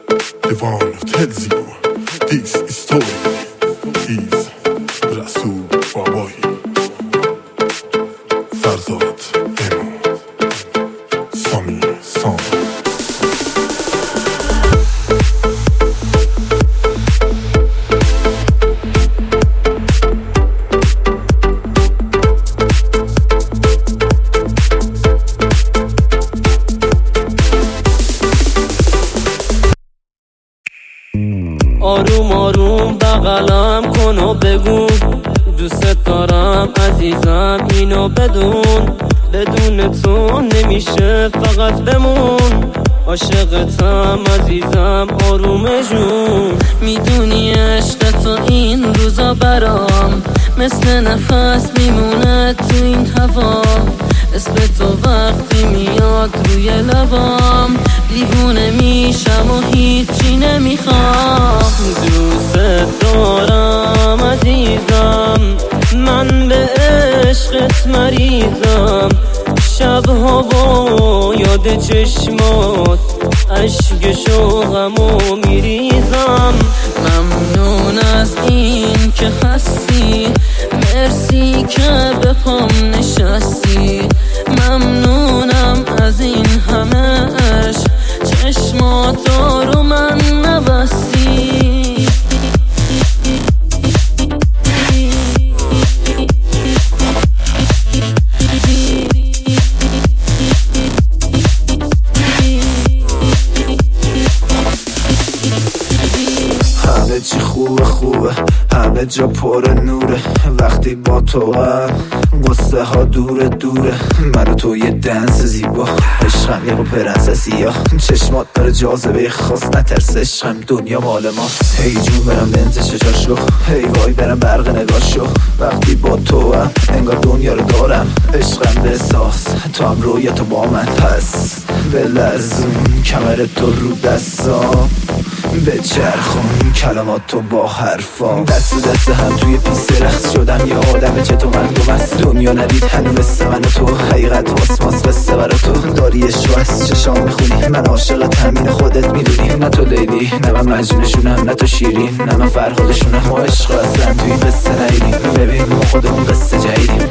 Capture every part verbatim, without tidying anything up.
They wanna tell you this story is Rasool Babayi فرزاد امو سامی سام. آروم آروم بغلم کن و بگو دوست دارم عزیزم، اینو بدون بدون تو نمیشه فقط بمون. عاشقتم عزیزم آروم جون، میدونی عشق تو این روزا برام مثل نفس میمونه تو این هوا. اسم تو وقتی میاد روی لبام دیوونه میشم و هیچی نمیخوام. دوست دارم عزیزم، من به عشقت مریضم. شبها با یاد چشمات اشک شوقمو میریزم. ممنون از این که هستی، مرسی که به پام نشستی. ممنونم از این همه عشق، چشماتو رو من نبستی. همه چی خوبه خوبه، همه جا پر نوره. وقتی با تو هم قصه ها دوره دوره. من و تو یه دنس زیبا، عشقم یه پرنسسی ها. چشمات داره جاذبه خاص، نترس عشقم دنیا مال ماست. هی جون برم بنز شجاشو، هی وای برم برق نگاشو. وقتی با تو هم انگار دنیا رو دارم. عشقم به احساس، تو هم رویا تو با من. پس بلرزون کمر تو رو دستام، به چرخون کلمات تو با حرفام. دست دست هم توی پیست رقص شدم یه آدم چطور من دو مست. دنیا ندید هنو مثل من و تو، حقیقت واسماس قصه برا تو. داری عشق از چشام میخونی، من عاشقت همین خودت میدونی. نه تو لیلی نه من مجنونشونم، نه تو شیرین نه من فرهادشونم. ما عشق اصلا توی قصه ندیدیم، ببین ما خودمون قصه جدیدیم.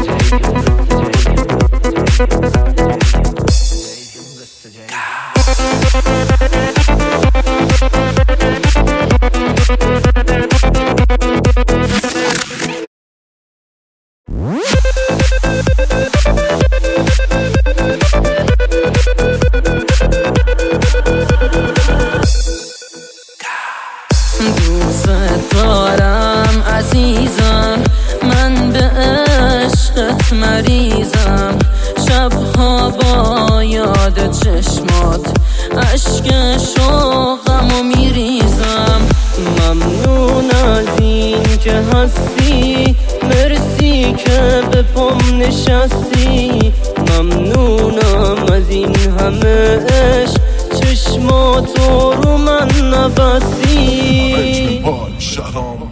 دوست دارم عزیزم، من به عشقت مریضم. شبها با یاد چشمات اشک شوقمو میریزم. ممنون از این که هستی، مرسی که به پام نشستی. ممنونم از این همه عشق، چشماتو رو من نبستی. شهرام